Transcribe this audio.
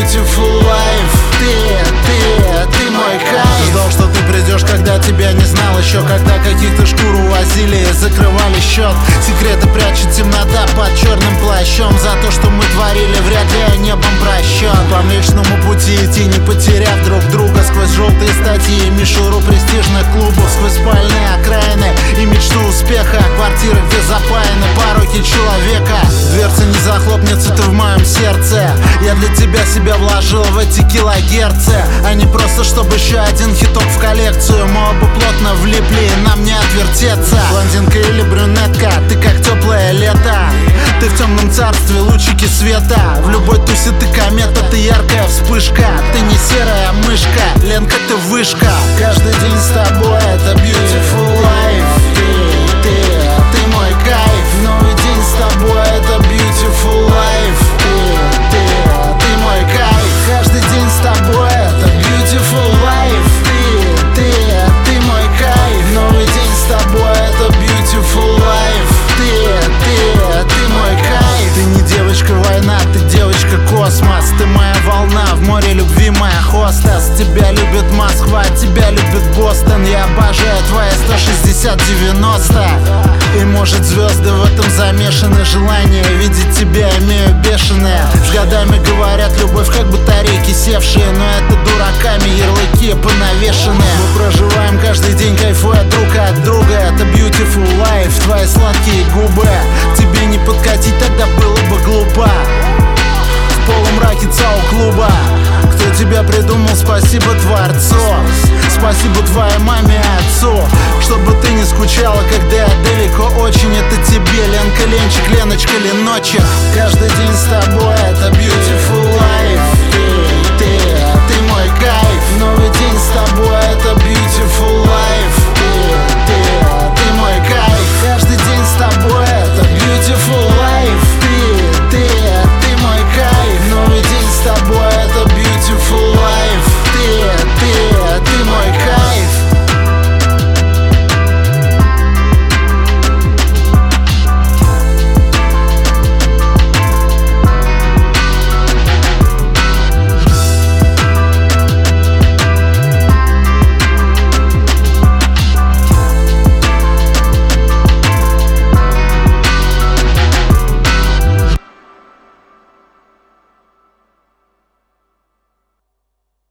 beautiful life. Ты мой кайф. Ждал, что ты придешь, когда тебя не знал еще, когда каких-то шкур увозили и закрывали счет. Секреты прячет темнота под черным плащом. За то, что мы творили, вряд ли небом прощен. По млечному пути идти, не потеряв друг друга. Сквозь желтые статьи и мишуру престижных клубов, сквозь спальные окраины и мечту успеха. Квартиры, где запаяны пороки человека. Дверца не захлопнется, ты в моем сердце. Я для тебя себя вложил в эти килогерцы, а не просто чтобы еще один хиток в коллекцию. Мы оба плотно влипли, и нам не отвертеться. Блондинка или брюнетка, ты как теплое лето. Ты в темном царстве, лучики света. В любой тусе ты комета, ты яркая вспышка. Ты не серая мышка, Ленка, ты вышка. Каждый день с тобой это beautiful life. Ты мой кайф. Новый день с тобой это beautiful life. Ты мой кайф. Каждый день с тобой это beautiful life. Ты мой кайф. Новый день с тобой это beautiful life. Ты мой кайф. Ты не девочка война, ты девочка космос. Ты моя волна в море любви, моя хостес. Тебя любит Москва, тебя любит Бостон. Я обожаю твои 160-90. И может звезды в этом замешаны. Желание видеть тебя имею бешеное. С годами говорят, любовь как батарейки севшие, но это дураками ярлыки понавешены. Мы проживаем каждый день, кайфуя друг от друга. Это beautiful life, твои сладкие губы. Тебе не подкатить, тогда было бы глупо. В полумраке ЦАО-клуба. Кто тебя придумал, спасибо Творцу. Спасибо твоей маме и отцу. Чтобы ты не скучала, когда я далеко очень. Это тебе, Ленка, Ленчик, Леночка, Леночек. Каждый день с тобой это beautiful